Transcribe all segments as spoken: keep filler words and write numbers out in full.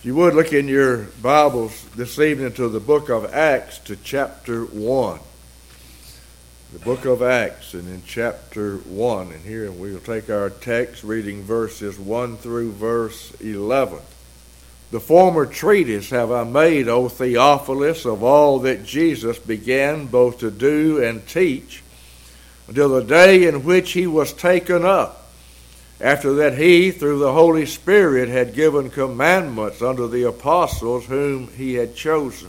If you would look in your Bibles this evening to the book of Acts, to chapter one. The book of Acts, and in chapter one. And here we will take our text, reading verses one through verse eleven. The former treatise have I made, O Theophilus, of all that Jesus began both to do and teach, until the day in which he was taken up. After that he, through the Holy Spirit, had given commandments unto the apostles whom he had chosen,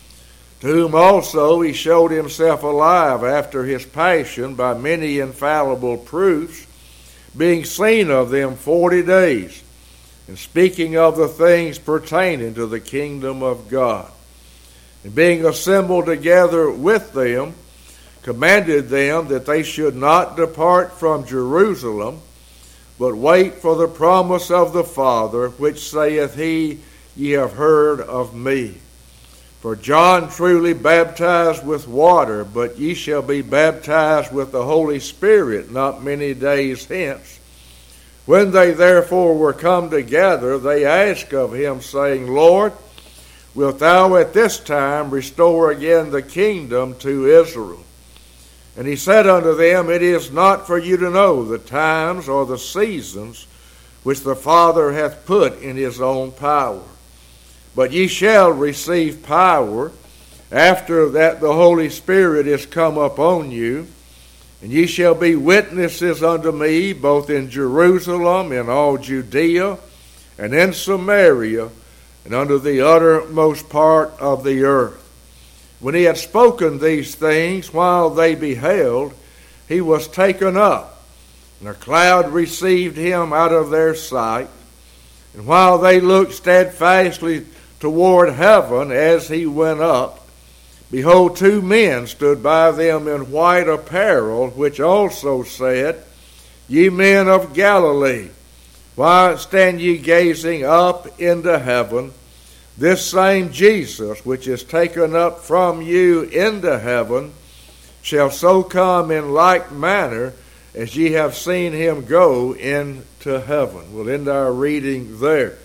to whom also he showed himself alive after his passion by many infallible proofs, being seen of them forty days, and speaking of the things pertaining to the kingdom of God. And being assembled together with them, commanded them that they should not depart from Jerusalem, but wait for the promise of the Father, which saith he, Ye have heard of me. For John truly baptized with water, but ye shall be baptized with the Holy Spirit not many days hence. When they therefore were come together, they asked of him, saying, Lord, wilt thou at this time restore again the kingdom to Israel? And he said unto them, It is not for you to know the times or the seasons which the Father hath put in his own power. But ye shall receive power after that the Holy Spirit is come upon you, and ye shall be witnesses unto me both in Jerusalem, in all Judea, and in Samaria, and unto the uttermost part of the earth. When he had spoken these things, while they beheld, he was taken up, and a cloud received him out of their sight. And while they looked steadfastly toward heaven as he went up, behold, two men stood by them in white apparel, which also said, Ye men of Galilee, why stand ye gazing up into heaven? This same Jesus, which is taken up from you into heaven, shall so come in like manner as ye have seen him go into heaven. We'll end our reading there.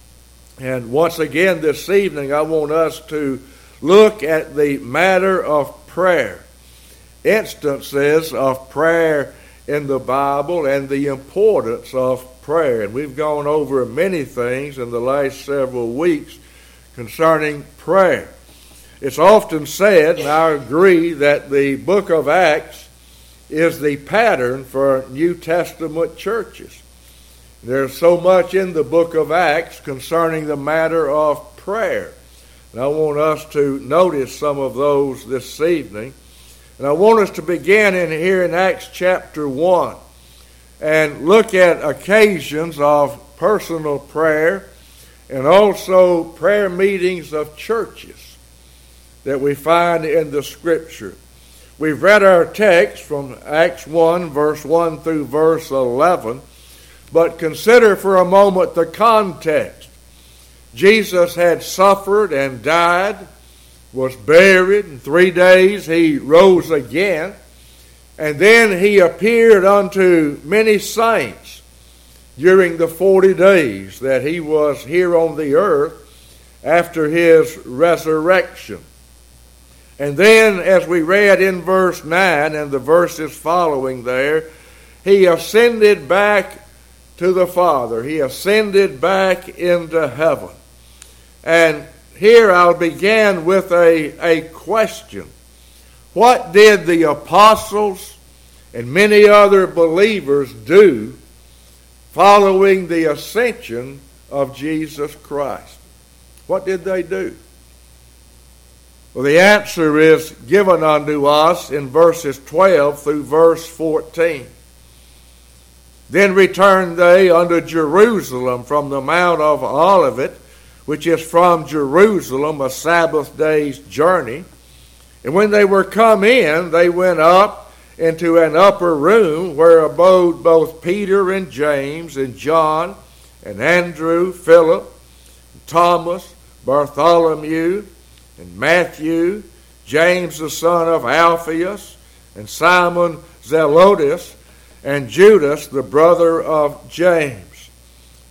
And once again this evening, I want us to look at the matter of prayer. Instances of prayer in the Bible and the importance of prayer. And we've gone over many things in the last several weeks concerning prayer. It's often said, and I agree, that the book of Acts is the pattern for New Testament churches. There's so much in the book of Acts concerning the matter of prayer. And I want us to notice some of those this evening. And I want us to begin in here in Acts chapter one and look at occasions of personal prayer and also prayer meetings of churches that we find in the Scripture. We've read our text from Acts one, verse one through verse eleven, but consider for a moment the context. Jesus had suffered and died, was buried, in three days he rose again, and then he appeared unto many saints during the forty days that he was here on the earth after his resurrection. And then, as we read in verse nine and the verses following there, he ascended back to the Father. He ascended back into heaven. And here I'll begin with a, a question. What did the apostles and many other believers do following the ascension of Jesus Christ? What did they do? Well, the answer is given unto us in verses twelve through verse fourteen. Then returned they unto Jerusalem from the Mount of Olivet, which is from Jerusalem a Sabbath day's journey. And when they were come in, they went up into an upper room where abode both Peter and James and John and Andrew, Philip, and Thomas, Bartholomew, and Matthew, James the son of Alphaeus, and Simon Zelotes, and Judas the brother of James.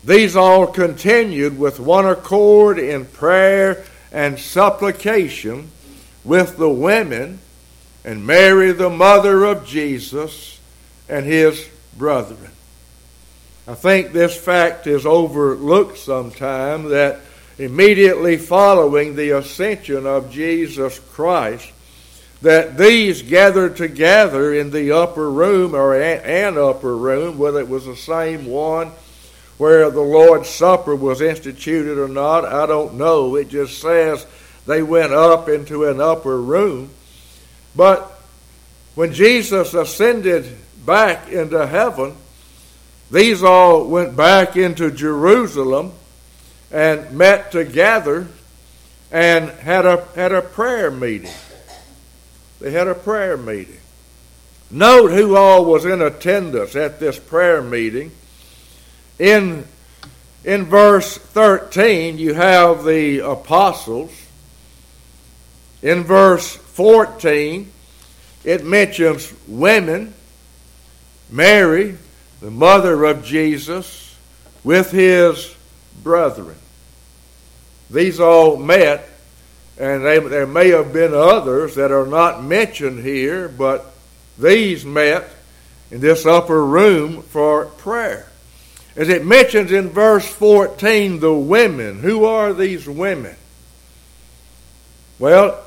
these all continued with one accord in prayer and supplication with the women, and Mary the mother of Jesus and his brethren. I think this fact is overlooked sometimes, that immediately following the ascension of Jesus Christ, that these gathered together in the upper room, or an upper room, whether it was the same one where the Lord's Supper was instituted or not, I don't know. It just says they went up into an upper room. But when Jesus ascended back into heaven, these all went back into Jerusalem and met together and had a had a prayer meeting. They had a prayer meeting. Note who all was in attendance at this prayer meeting. In, in verse thirteen, you have the apostles. In verse fourteen, it mentions women, Mary, the mother of Jesus, with his brethren. These all met, and they, there may have been others that are not mentioned here, but these met in this upper room for prayer. As it mentions in verse fourteen, the women. Who are these women? Well,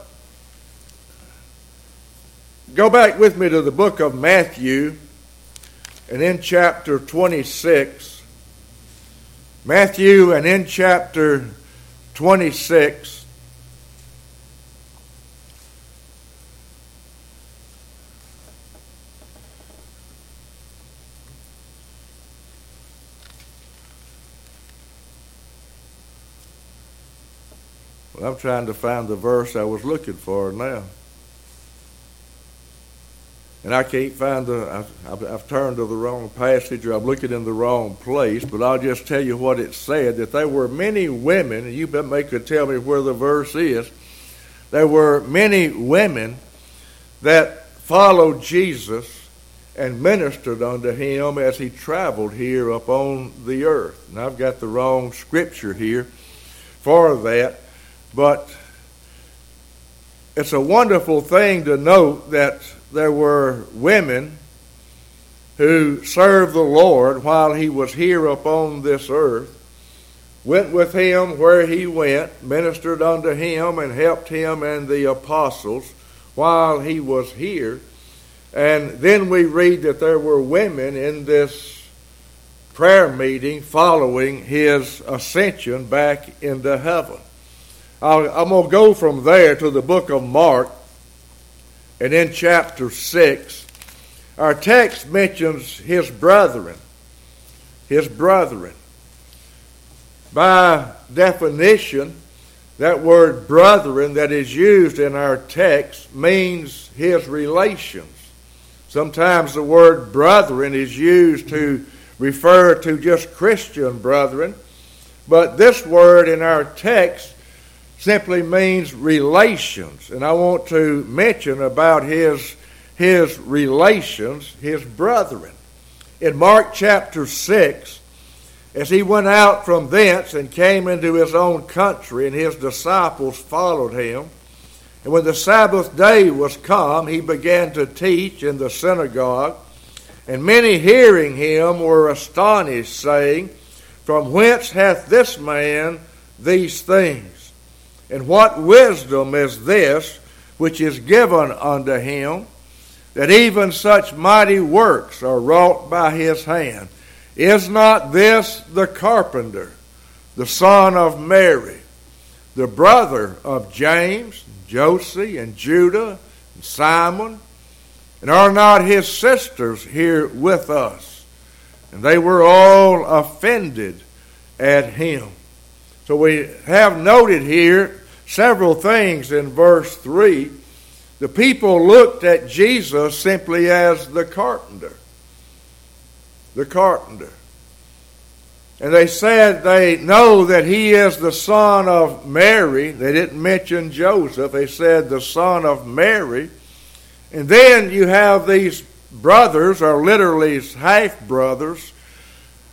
go back with me to the book of Matthew, and in chapter twenty-six, Matthew, and in chapter twenty-six, well, I'm trying to find the verse I was looking for now. And I can't find the, I've, I've turned to the wrong passage, or I'm looking in the wrong place, but I'll just tell you what it said, that there were many women, and you may could tell me where the verse is, there were many women that followed Jesus and ministered unto him as he traveled here upon the earth. And I've got the wrong scripture here for that, but it's a wonderful thing to note that there were women who served the Lord while he was here upon this earth, went with him where he went, ministered unto him, and helped him and the apostles while he was here. And then we read that there were women in this prayer meeting following his ascension back into heaven. I'll, I'm going to go from there to the book of Mark. And in chapter six, our text mentions his brethren. His brethren. By definition, that word brethren that is used in our text means his relations. Sometimes the word brethren is used to refer to just Christian brethren, but this word in our text simply means relations. And I want to mention about his, his relations, his brethren. In Mark chapter six, as he went out from thence and came into his own country, and his disciples followed him, and when the Sabbath day was come, he began to teach in the synagogue. And many hearing him were astonished, saying, From whence hath this man these things? And what wisdom is this which is given unto him, that even such mighty works are wrought by his hand? Is not this the carpenter, the son of Mary, the brother of James, Joseph, and Judah, and Simon? And are not his sisters here with us? And they were all offended at him. So we have noted here several things in verse three. The people looked at Jesus simply as the carpenter. The carpenter. And they said they know that he is the son of Mary. They didn't mention Joseph. They said the son of Mary. And then you have these brothers, or literally half-brothers,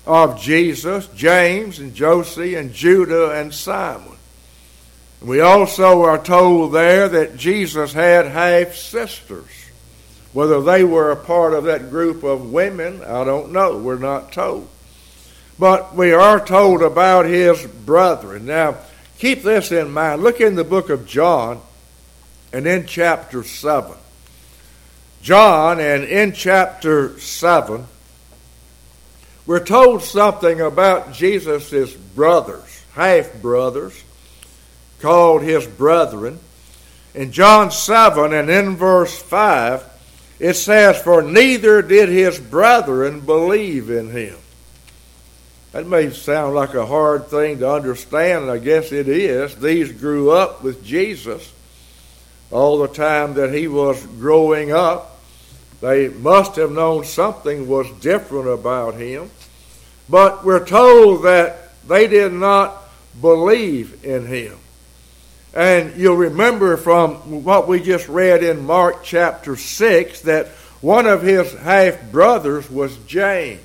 of Jesus, James and Joseph and Judah and Simon. We also are told there that Jesus had half-sisters. Whether they were a part of that group of women, I don't know. We're not told. But we are told about his brethren. Now, keep this in mind. Look in the book of John and in chapter seven. John, and in chapter seven, we're told something about Jesus' brothers, half-brothers, called his brethren. In John seven and in verse five, it says, "For neither did his brethren believe in him." That may sound like a hard thing to understand, and I guess it is. These grew up with Jesus all the time that he was growing up. They must have known something was different about him. But we're told that they did not believe in him. And you'll remember from what we just read in Mark chapter six that one of his half-brothers was James.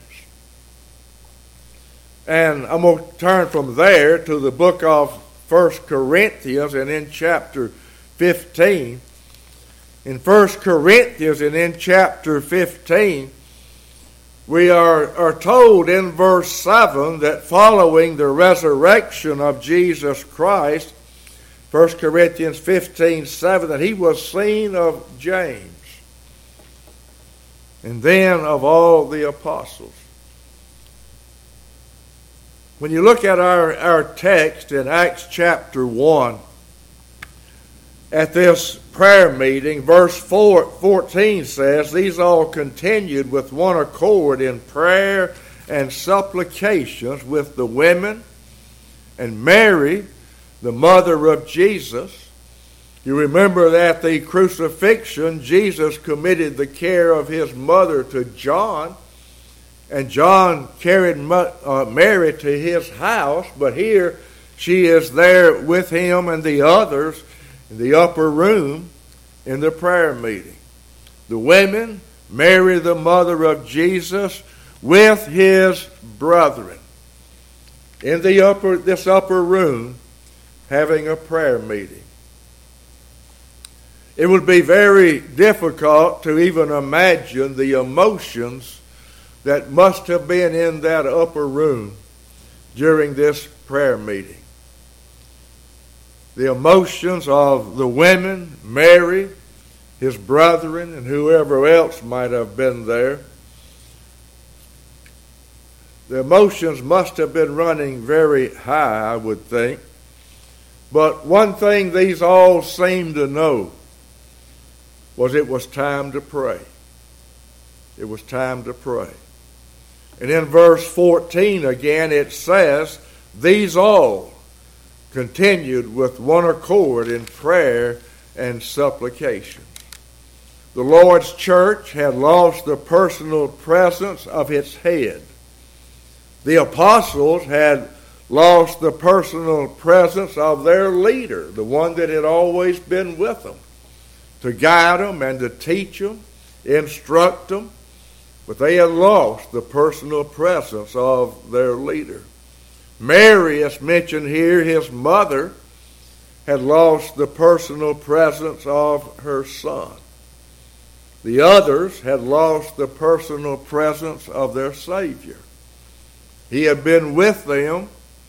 And I'm going to turn from there to the book of First Corinthians, and in chapter fifteen. In First Corinthians and in chapter fifteen, we are, are told in verse seven that following the resurrection of Jesus Christ, First Corinthians fifteen seven, that he was seen of James, and then of all the apostles. When you look at our, our text in Acts chapter one, at this prayer meeting, verse four, fourteen says, "These all continued with one accord in prayer and supplications with the women, and Mary, the mother of Jesus." You remember that at the crucifixion, Jesus committed the care of his mother to John, and John carried Mary to his house, but here she is there with him and the others in the upper room in the prayer meeting. The women, Mary, the mother of Jesus, with his brethren in the upper this upper room having a prayer meeting. It would be very difficult to even imagine the emotions that must have been in that upper room during this prayer meeting. The emotions of the women, Mary, his brethren, and whoever else might have been there. The emotions must have been running very high, I would think. But one thing these all seemed to know was it was time to pray. It was time to pray. And in verse fourteen again it says, "These all continued with one accord in prayer and supplication." The Lord's church had lost the personal presence of its head. The apostles had lost the personal presence of their leader, the one that had always been with them, to guide them and to teach them, instruct them. But they had lost the personal presence of their leader. Mary, as mentioned here, his mother, had lost the personal presence of her son. The others had lost the personal presence of their Savior. He had been with them.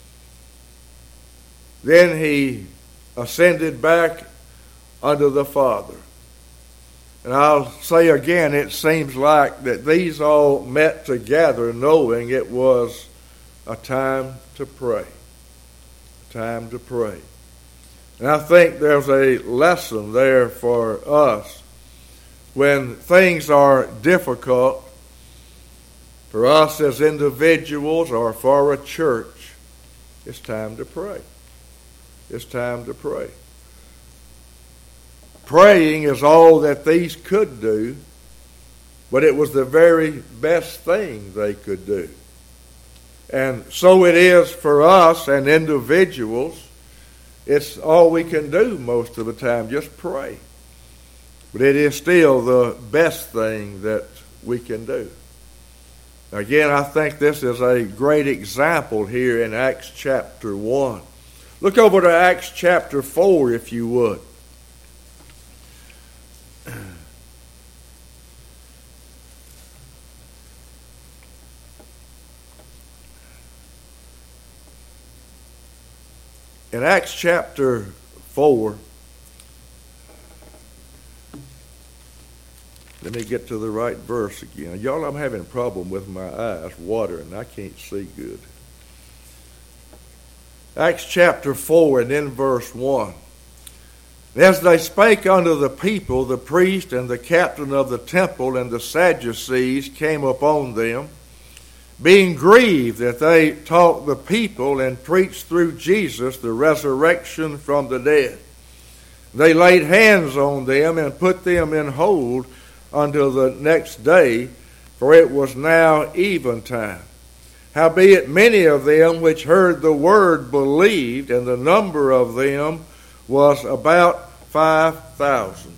Then he ascended back unto the Father. And I'll say again, it seems like that these all met together knowing it was a time to pray. A time to pray. And I think there's a lesson there for us when things are difficult for us as individuals or for a church. It's time to pray. It's time to pray. Praying is all that these could do, but it was the very best thing they could do. And so it is for us and individuals. It's all we can do most of the time, just pray. But it is still the best thing that we can do. Again, I think this is a great example here in Acts chapter one. Look over to Acts chapter four, if you would. In Acts chapter four, let me get to the right verse again. Y'all, I'm having a problem with my eyes watering. I can't see good. Acts chapter four and then verse one. As they spake unto the people, the priest and the captain of the temple and the Sadducees came upon them, being grieved that they taught the people and preached through Jesus the resurrection from the dead. They laid hands on them and put them in hold until the next day, for it was now eventime. Howbeit many of them which heard the word believed, and the number of them was about five thousand.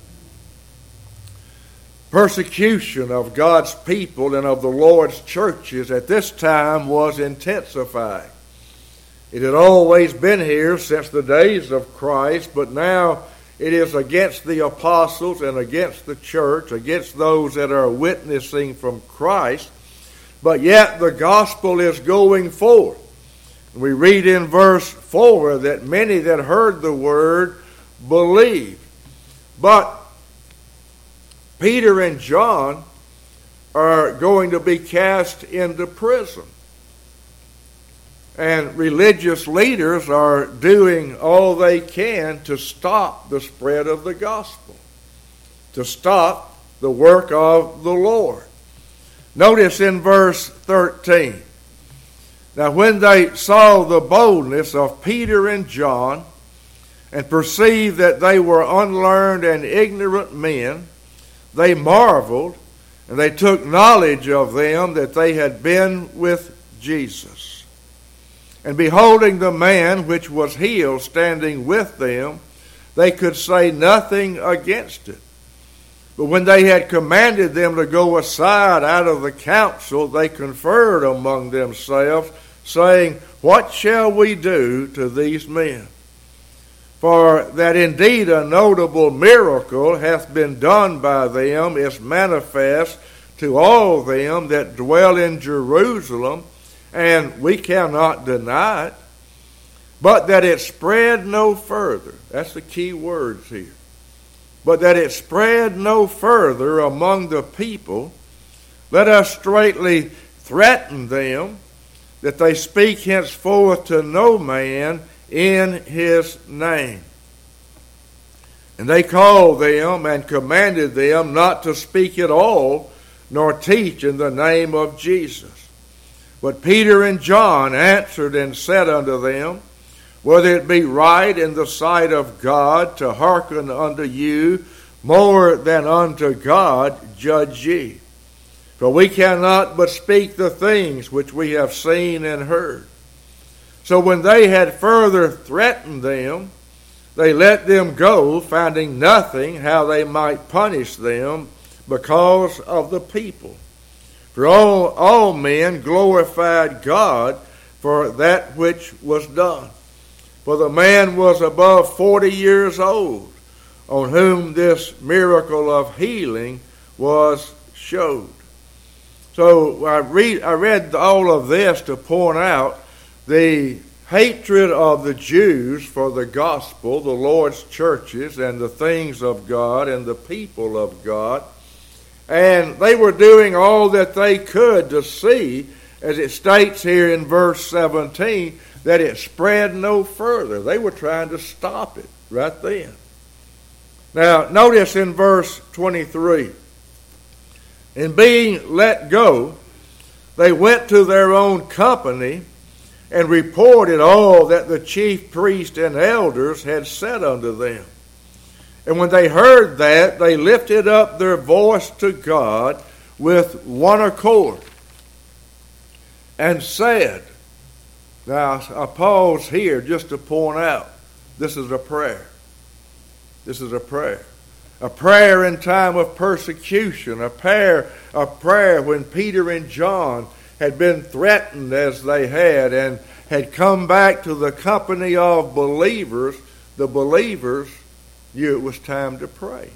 Persecution of God's people and of the Lord's churches at this time was intensifying. It had always been here since the days of Christ, but now it is against the apostles and against the church, against those that are witnessing from Christ. But yet the gospel is going forth. We read in verse four that many that heard the word believed. But Peter and John are going to be cast into prison. And religious leaders are doing all they can to stop the spread of the gospel, to stop the work of the Lord. Notice in verse thirteen. Now when they saw the boldness of Peter and John, and perceived that they were unlearned and ignorant men, they marveled, and they took knowledge of them that they had been with Jesus. And beholding the man which was healed standing with them, they could say nothing against it. But when they had commanded them to go aside out of the council, they conferred among themselves, saying, What shall we do to these men? For that indeed a notable miracle hath been done by them is manifest to all them that dwell in Jerusalem, and we cannot deny it, but that it spread no further. That's the key words here. But that it spread no further among the people, let us straightly threaten them that they speak henceforth to no man in his name. And they called them and commanded them not to speak at all, nor teach in the name of Jesus. But Peter and John answered and said unto them, Whether it be right in the sight of God to hearken unto you more than unto God, judge ye. For we cannot but speak the things which we have seen and heard. So when they had further threatened them, they let them go, finding nothing how they might punish them because of the people. For all, all men glorified God for that which was done. For the man was above forty years old, on whom this miracle of healing was showed. So I read, I read all of this to point out the hatred of the Jews for the gospel, the Lord's churches, and the things of God and the people of God. And they were doing all that they could to see, as it states here in verse seventeen, that it spread no further. They were trying to stop it right then. Now, notice in verse twenty-three, in being let go, they went to their own company and reported all that the chief priests and elders had said unto them. And when they heard that, they lifted up their voice to God with one accord and said, now I pause here just to point out, this is a prayer. This is a prayer. A prayer in time of persecution. A prayer, a prayer when Peter and John had been threatened as they had and had come back to the company of believers, the believers knew it was time to pray.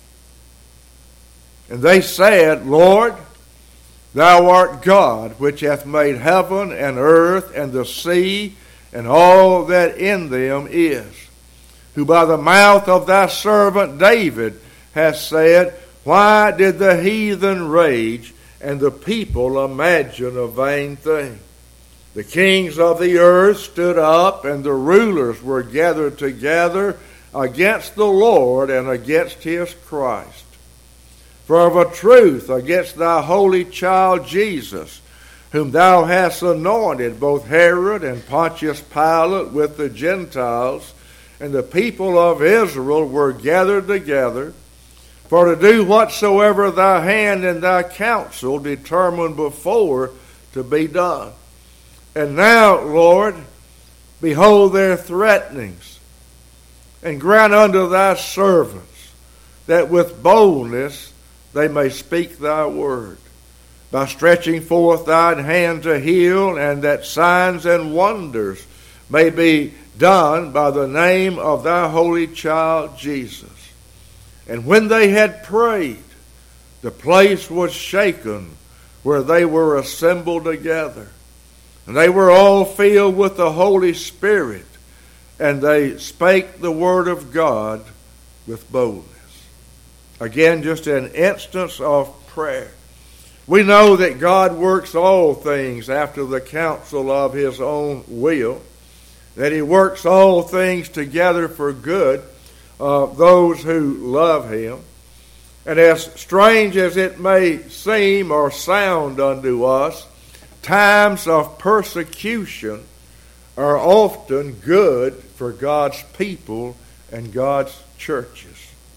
And they said, Lord, thou art God, which hath made heaven and earth and the sea and all that in them is, who by the mouth of thy servant David hath said, why did the heathen rage and the people imagine a vain thing? The kings of the earth stood up, and the rulers were gathered together against the Lord and against his Christ. For of a truth against thy holy child Jesus, whom thou hast anointed, both Herod and Pontius Pilate with the Gentiles and the people of Israel were gathered together, for to do whatsoever thy hand and thy counsel determined before to be done. And now, Lord, behold their threatenings, and grant unto thy servants that with boldness they may speak thy word, by stretching forth thine hand to heal, and that signs and wonders may be done by the name of thy holy child Jesus. And when they had prayed, the place was shaken where they were assembled together. And they were all filled with the Holy Spirit, and they spake the word of God with boldness. Again, just an instance of prayer. We know that God works all things after the counsel of his own will, that he works all things together for good of those who love him. And as strange as it may seem or sound unto us, times of persecution are often good for God's people and God's churches.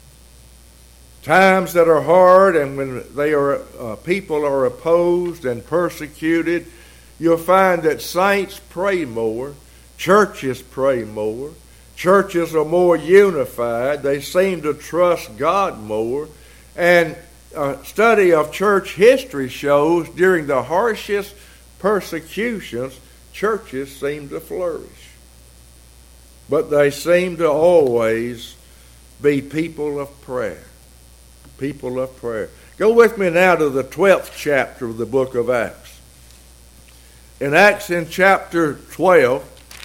Times that are hard, and when they are uh, people are opposed and persecuted, you'll find that saints pray more, churches pray more, churches are more unified, they seem to trust God more, and a study of church history shows during the harshest persecutions, churches seem to flourish. But they seem to always be people of prayer. People of prayer. Go with me now to the twelfth chapter of the book of Acts. In Acts in chapter twelve,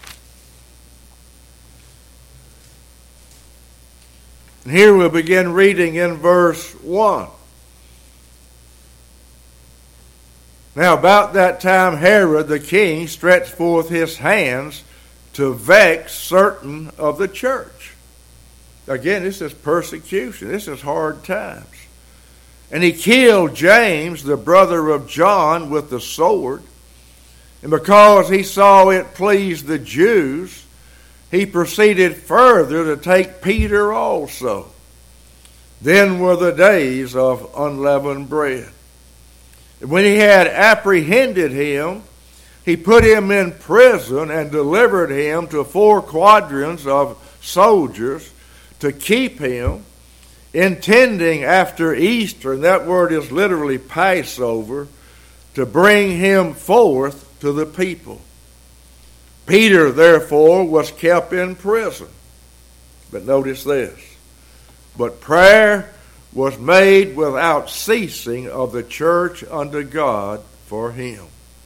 and here we'll begin reading in verse one. Now about that time Herod the king stretched forth his hands to vex certain of the church. Again, this is persecution. This is hard times. And he killed James, the brother of John, with the sword. And because he saw it pleased the Jews, he proceeded further to take Peter also. Then were the days of unleavened bread. And when he had apprehended him, he put him in prison and delivered him to four quadrants of soldiers to keep him, intending after Easter, and that word is literally Passover, to bring him forth to the people. Peter, therefore, was kept in prison. But notice this. But prayer was made without ceasing of the church unto God for him.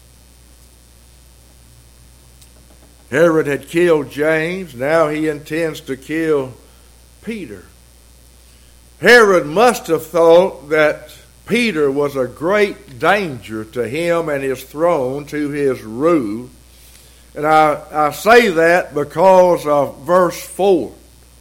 Herod had killed James. Now he intends to kill Peter. Herod must have thought that Peter was a great danger to him and his throne, to his rule. And I, I say that because of verse four.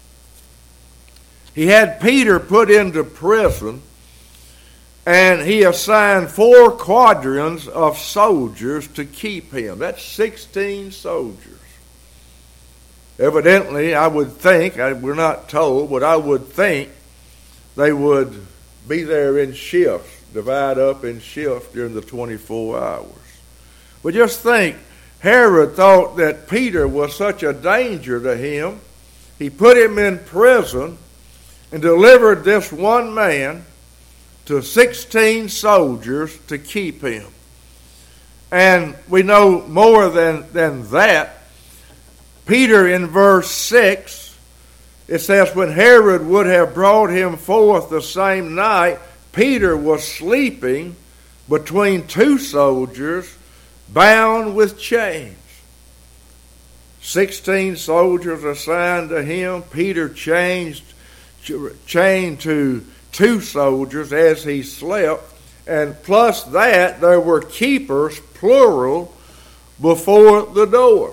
He had Peter put into prison, and he assigned four quadrants of soldiers to keep him. That's sixteen soldiers. Evidently, I would think, I, we're not told, but I would think they would be there in shifts, divide up in shifts during the twenty-four hours. But just think, Herod thought that Peter was such a danger to him, he put him in prison and delivered this one man to sixteen soldiers to keep him. And we know more than, than that. Peter in verse six, it says, when Herod would have brought him forth the same night, Peter was sleeping between two soldiers, bound with chains. Sixteen soldiers assigned to him. Peter changed, chained to two soldiers as he slept. And plus that, there were keepers, plural, before the door.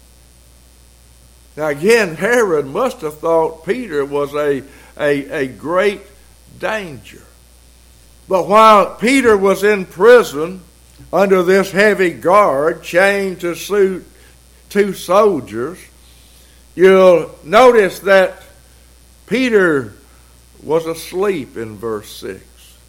Now again, Herod must have thought Peter was a, a, a great danger. But while Peter was in prison under this heavy guard, chained to suit two soldiers, you'll notice that Peter was asleep in verse six.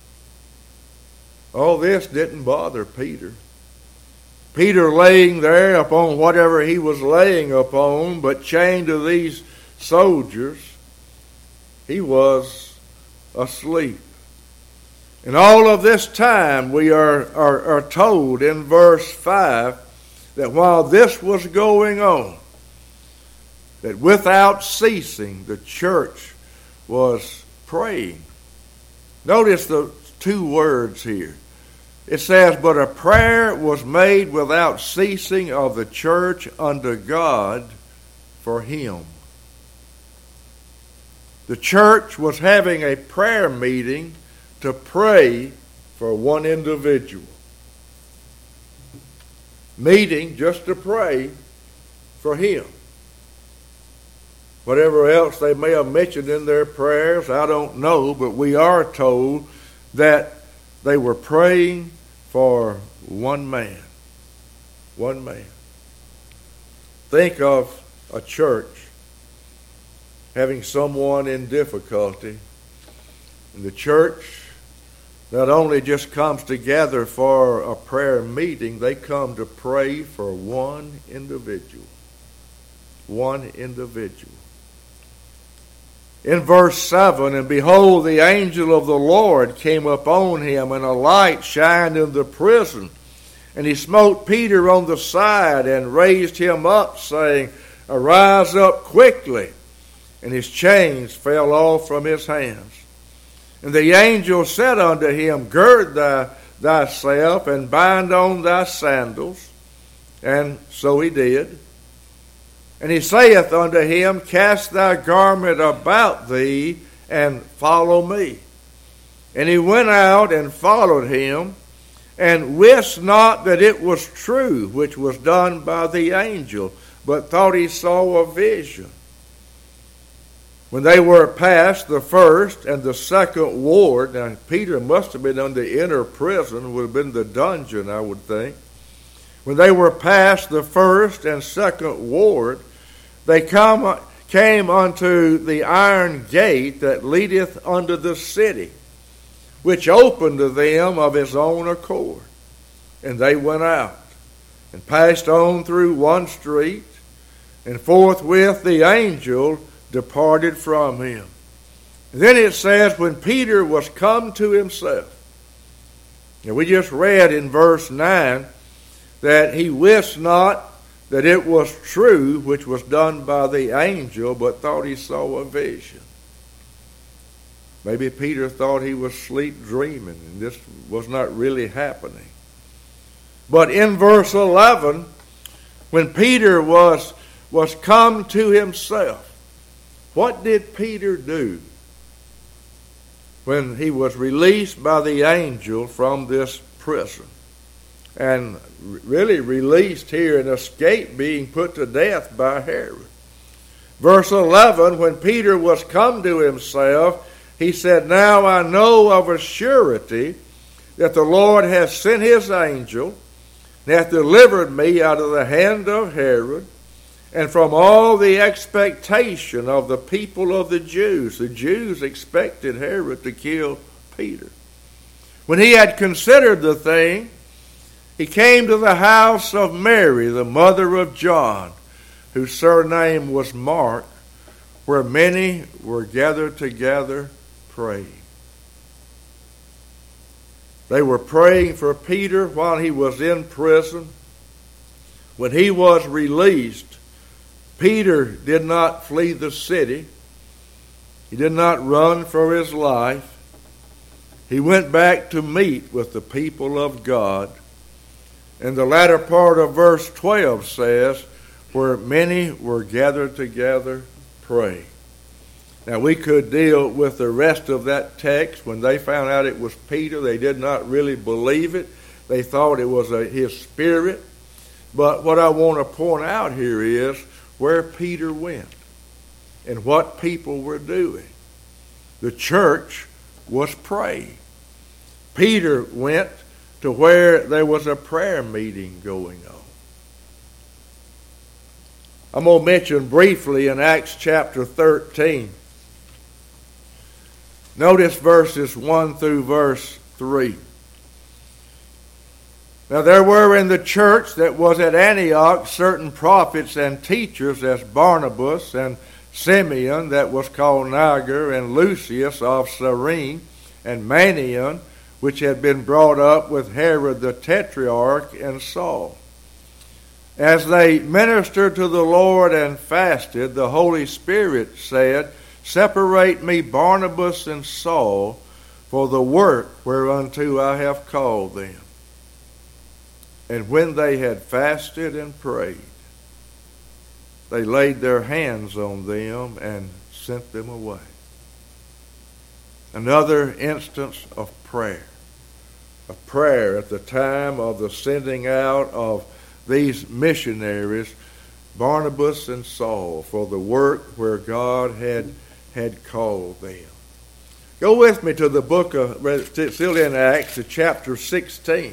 All this didn't bother Peter. Peter laying there upon whatever he was laying upon, but chained to these soldiers, he was asleep. And all of this time we are, are, are told in verse five that while this was going on, that without ceasing the church was praying. Notice the two words here. It says, but a prayer was made without ceasing of the church unto God for him. The church was having a prayer meeting to pray for one individual. Meeting just to pray for him. Whatever else they may have mentioned in their prayers, I don't know, but we are told that they were praying for one man. One man. Think of a church having someone in difficulty, and the church not only just comes together for a prayer meeting, they come to pray for one individual. One individual. In verse seven, and behold, the angel of the Lord came upon him, and a light shined in the prison. And he smote Peter on the side, and raised him up, saying, arise up quickly. And his chains fell off from his hands. And the angel said unto him, gird thy, thyself, and bind on thy sandals. And so he did. And he saith unto him, cast thy garment about thee, and follow me. And he went out and followed him, and wist not that it was true which was done by the angel, but thought he saw a vision. When they were past the first and the second ward, now Peter must have been in the inner prison, would have been the dungeon, I would think. When they were past the first and second ward, they come, came unto the iron gate that leadeth unto the city, which opened to them of his own accord. And they went out, and passed on through one street, and forthwith the angel departed from him. And then it says, when Peter was come to himself, and we just read in verse nine that he wist not that it was true which was done by the angel, but thought he saw a vision. Maybe Peter thought he was sleep dreaming, and this was not really happening. But in verse eleven, when Peter was, was come to himself, what did Peter do when he was released by the angel from this prison? And really released here and escaped being put to death by Herod. Verse eleven, when Peter was come to himself, he said, now I know of a surety that the Lord hath sent his angel, and hath delivered me out of the hand of Herod, and from all the expectation of the people of the Jews. The Jews expected Herod to kill Peter. When he had considered the thing, he came to the house of Mary, the mother of John, whose surname was Mark, where many were gathered together praying. They were praying for Peter while he was in prison. When he was released, Peter did not flee the city. He did not run for his life. He went back to meet with the people of God. And the latter part of verse twelve says, where many were gathered together praying. Now we could deal with the rest of that text. When they found out it was Peter, they did not really believe it. They thought it was a, his spirit. But what I want to point out here is where Peter went and what people were doing. The church was praying. Peter went to where there was a prayer meeting going on. I'm going to mention briefly in Acts chapter thirteen. Notice verses one through verse three. Now there were in the church that was at Antioch certain prophets and teachers, as Barnabas and Simeon, that was called Niger, and Lucius of Cyrene, and Manaen, which had been brought up with Herod the Tetrarch, and Saul. As they ministered to the Lord and fasted, the Holy Spirit said, Separate me Barnabas and Saul for the work whereunto I have called them. And when they had fasted and prayed, they laid their hands on them and sent them away. Another instance of prayer. A prayer at the time of the sending out of these missionaries, Barnabas and Saul, for the work where God had, had called them. Go with me to the book of, still in Acts, to chapter sixteen.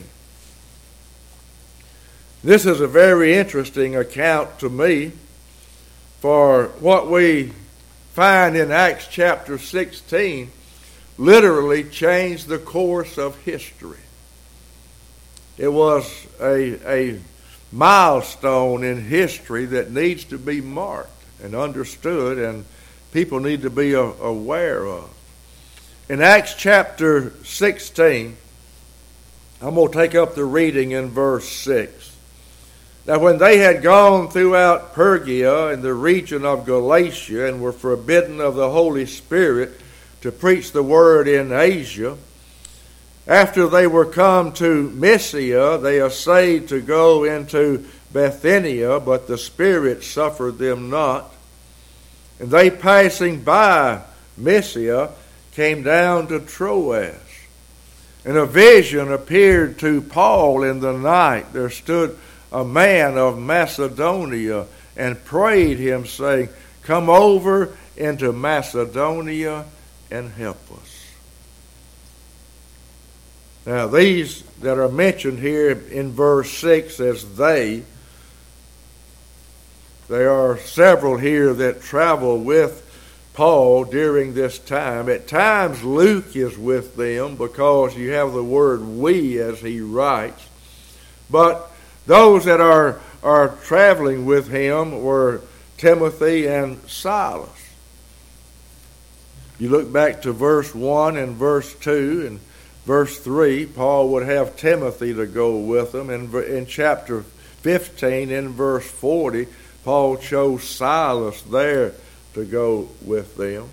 This is a very interesting account to me, for what we find in Acts chapter sixteen literally changed the course of history. It was a, a milestone in history that needs to be marked and understood, and people need to be aware of. In Acts chapter sixteen, I'm going to take up the reading in verse six. Now when they had gone throughout Phrygia and the region of Galatia and were forbidden of the Holy Spirit to preach the word in Asia, after they were come to Mysia, they essayed to go into Bithynia, but the Spirit suffered them not. And they passing by Mysia came down to Troas. And a vision appeared to Paul in the night. There stood a man of Macedonia and prayed him, saying, Come over into Macedonia and help us. Now these that are mentioned here in verse six as they, there are several here that travel with Paul during this time. At times Luke is with them because you have the word we as he writes. But those that are, are traveling with him were Timothy and Silas. You look back to verse one and verse two and verse three, Paul would have Timothy to go with him. And in chapter fifteen, in verse forty, Paul chose Silas there to go with them.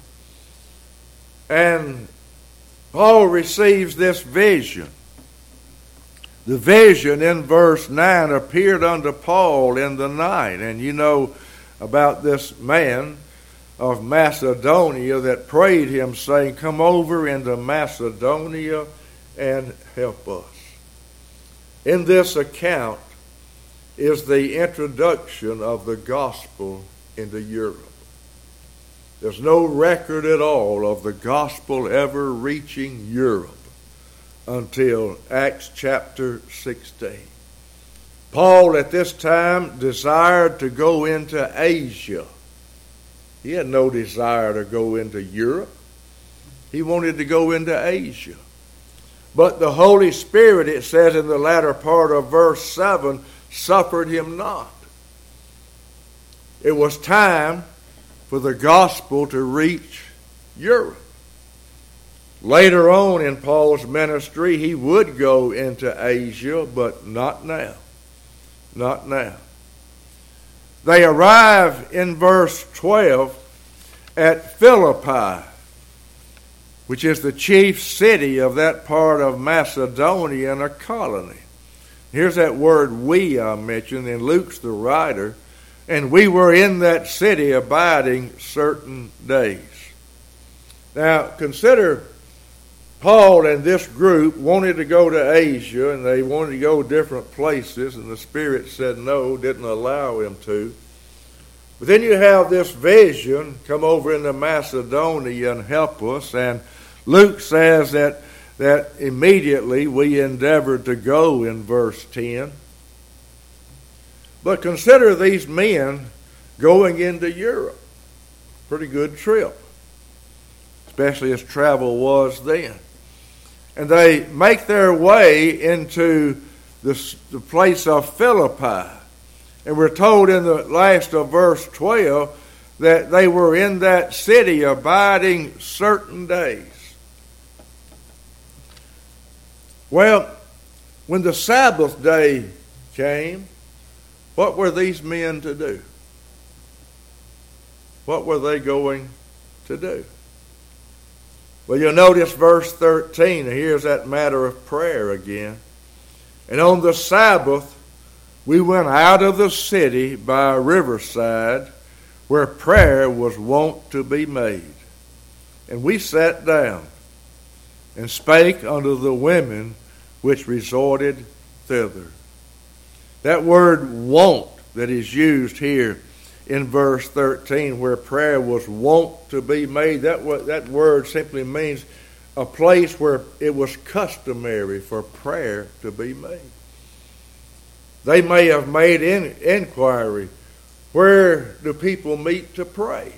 And Paul receives this vision. The vision in verse nine appeared unto Paul in the night. And you know about this man of Macedonia that prayed him, saying, Come over into Macedonia and help us. In this account is the introduction of the gospel into Europe. There's no record at all of the gospel ever reaching Europe until Acts chapter sixteen. Paul at this time desired to go into Asia. He had no desire to go into Europe. He wanted to go into Asia. But the Holy Spirit, it says in the latter part of verse seven, suffered him not. It was time for the gospel to reach Europe. Later on in Paul's ministry, he would go into Asia, but not now. Not now. They arrive in verse twelve at Philippi, which is the chief city of that part of Macedonia and a colony. Here's that word "we" I mentioned, and Luke's the writer. And we were in that city abiding certain days. Now, consider Paul and this group wanted to go to Asia, and they wanted to go different places, and the Spirit said no, didn't allow him to. But then you have this vision, come over into Macedonia and help us, and Luke says that, that immediately we endeavored to go in verse ten. But consider these men going into Europe. Pretty good trip, especially as travel was then. And they make their way into the, the place of Philippi. And we're told in the last of verse twelve that they were in that city abiding certain days. Well, when the Sabbath day came, what were these men to do? What were they going to do? Well, you'll notice verse thirteen. Here's that matter of prayer again. And on the Sabbath, we went out of the city by a riverside where prayer was wont to be made. And we sat down and spake unto the women which resorted thither. That word "wont" that is used here in verse thirteen, where prayer was wont to be made, that, that word simply means a place where it was customary for prayer to be made. They may have made in, inquiry, where do people meet to pray?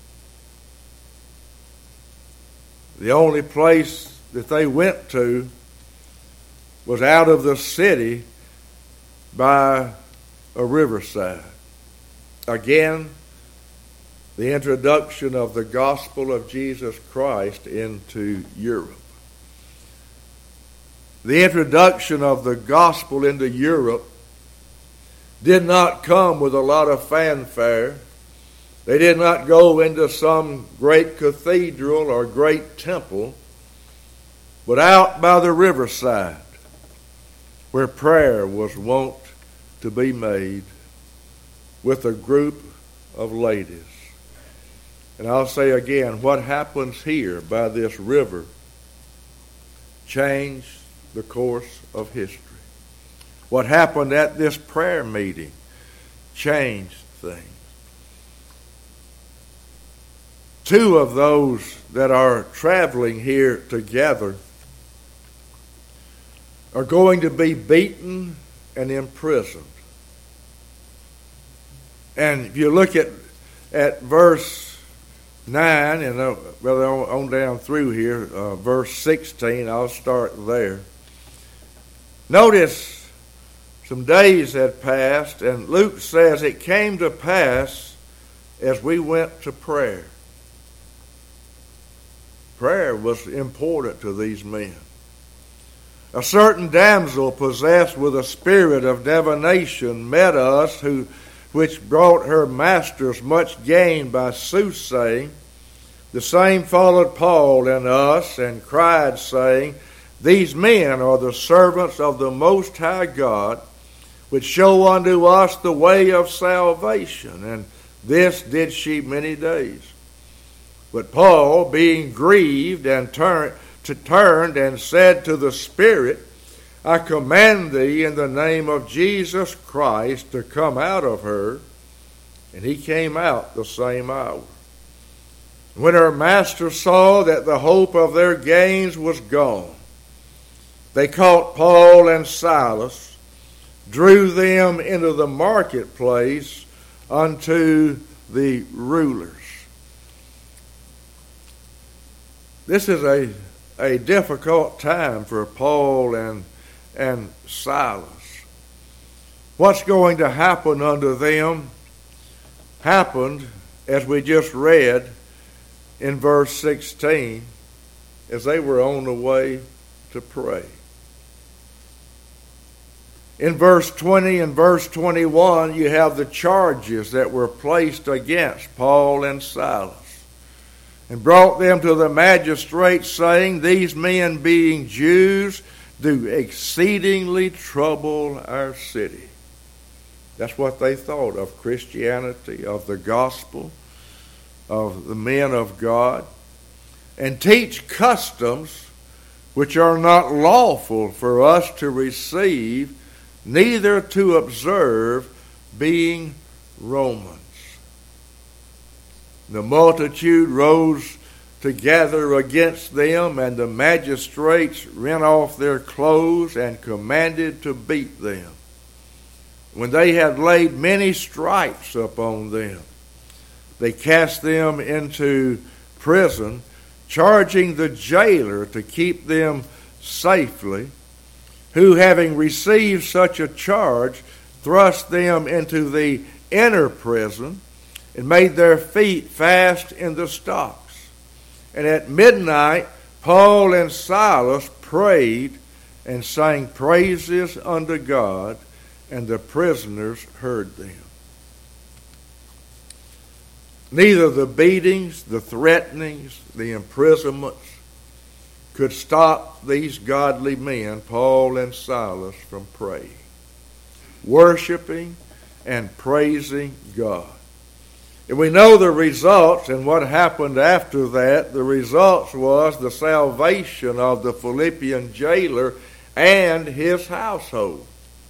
The only place that they went to was out of the city by a riverside. Again, the introduction of the gospel of Jesus Christ into Europe. The introduction of the gospel into Europe did not come with a lot of fanfare. They did not go into some great cathedral or great temple, but out by the riverside, where prayer was wont to be made with a group of ladies. And I'll say again, what happens here by this river changed the course of history. What happened at this prayer meeting changed things. Two of those that are traveling here together are going to be beaten and imprisoned. And if you look at, at verse nine, and uh, well, on, on down through here, uh, verse sixteen, I'll start there. Notice some days had passed, and Luke says it came to pass as we went to prayer. Prayer was important to these men. A certain damsel possessed with a spirit of divination met us, who which brought her masters much gain by soothsaying. The same followed Paul and us, and cried, saying, These men are the servants of the Most High God, which show unto us the way of salvation. And this did she many days. But Paul, being grieved, and turned, to turned and said to the Spirit, I command thee in the name of Jesus Christ to come out of her. And he came out the same hour. When her master saw that the hope of their gains was gone, they caught Paul and Silas, drew them into the marketplace unto the rulers. This is a, a difficult time for Paul and and Silas. What's going to happen unto them happened, as we just read in verse sixteen. as they were on the way to pray. In verse twenty and verse twenty-one, you have the charges that were placed against Paul and Silas, and brought them to the magistrates, saying, These men, being Jews, do exceedingly trouble our city. That's what they thought of Christianity, of the gospel, of the men of God, and teach customs which are not lawful for us to receive, neither to observe, being Romans. The multitude rose together against them, and the magistrates rent off their clothes and commanded to beat them. When they had laid many stripes upon them, they cast them into prison, charging the jailer to keep them safely, who, having received such a charge, thrust them into the inner prison and made their feet fast in the stocks. And at midnight Paul and Silas prayed and sang praises unto God, and the prisoners heard them. Neither the beatings, the threatenings, the imprisonments could stop these godly men, Paul and Silas, from praying, worshiping, and praising God. And we know the results and what happened after that. The results was the salvation of the Philippian jailer and his household.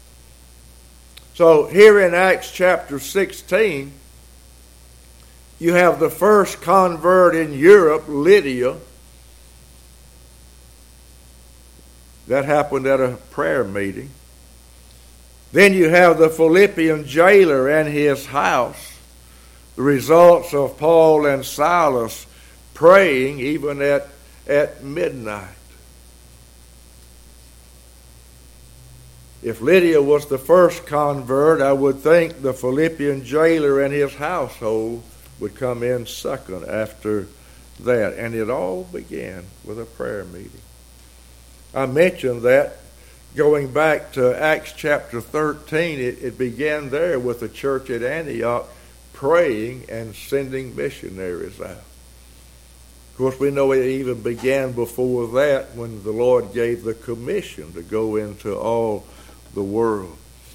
So here in Acts chapter sixteen, you have the first convert in Europe, Lydia. That happened at a prayer meeting. Then you have the Philippian jailer and his house. The results of Paul and Silas praying even at, at midnight. If Lydia was the first convert, I would think the Philippian jailer and his household would come in second after that. And it all began with a prayer meeting. I mentioned that going back to Acts chapter thirteen, it, it began there with the church at Antioch praying and sending missionaries out. Of course, we know it even began before that when the Lord gave the commission to go into all the world.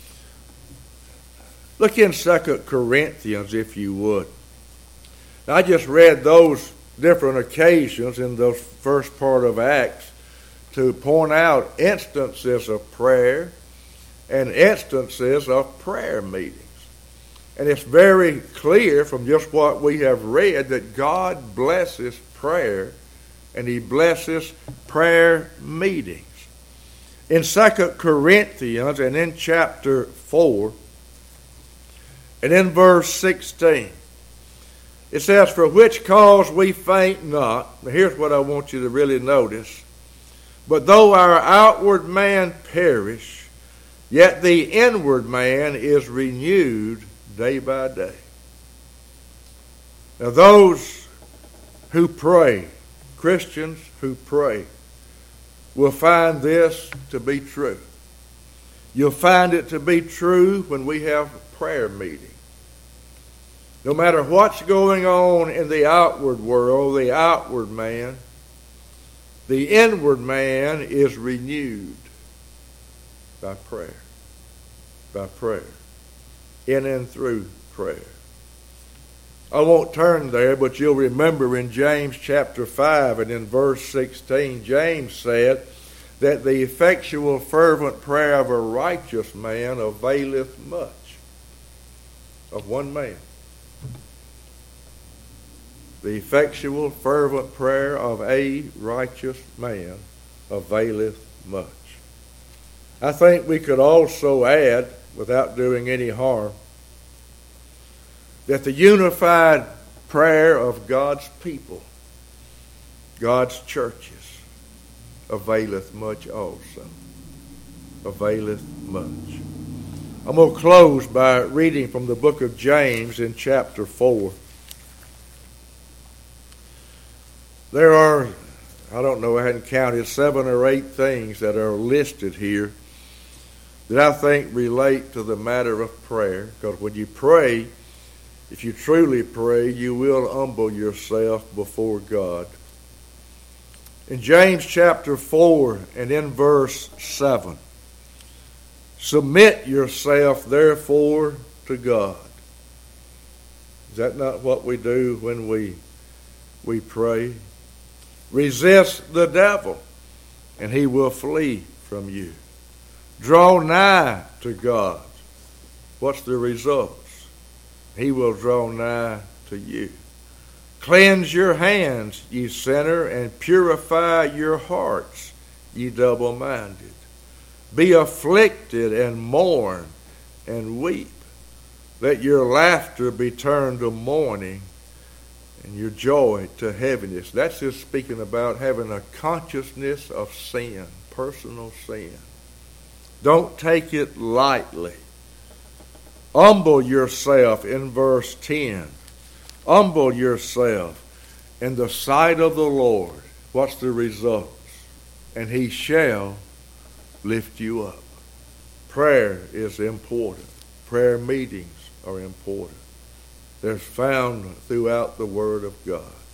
Look in Second Corinthians, if you would. Now, I just read those different occasions in the first part of Acts to point out instances of prayer and instances of prayer meetings. And it's very clear from just what we have read that God blesses prayer, and He blesses prayer meetings. In Second Corinthians and in chapter four and in verse sixteen, it says, For which cause we faint not. Now here's what I want you to really notice. But though our outward man perish, yet the inward man is renewed day by day. Now those who pray, Christians who pray, will find this to be true. You'll find it to be true when we have prayer meetings. No matter what's going on in the outward world, the outward man, the inward man is renewed by prayer. By prayer. In and through prayer. I won't turn there, but you'll remember in James chapter five and in verse sixteen, James said that the effectual fervent prayer of a righteous man availeth much. Of one man. The effectual fervent prayer of a righteous man availeth much. I think we could also add, without doing any harm, that the unified prayer of God's people, God's churches, availeth much also. Availeth much. I'm going to close by reading from the book of James in chapter four. There are, I don't know, I hadn't counted seven or eight things that are listed here that I think relate to the matter of prayer. Because when you pray, if you truly pray, you will humble yourself before God. In James chapter four and in verse seven, submit yourself therefore to God. Is that not what we do when we we pray? Resist the devil, and he will flee from you. Draw nigh to God. What's the results? He will draw nigh to you. Cleanse your hands, ye sinner, and purify your hearts, ye double-minded. Be afflicted and mourn and weep. Let your laughter be turned to mourning and your joy to heaviness. That's just speaking about having a consciousness of sin, personal sin. Don't take it lightly. Humble yourself in verse ten. Humble yourself in the sight of the Lord. What's the results? And he shall lift you up. Prayer is important. Prayer meetings are important. They're found throughout the Word of God.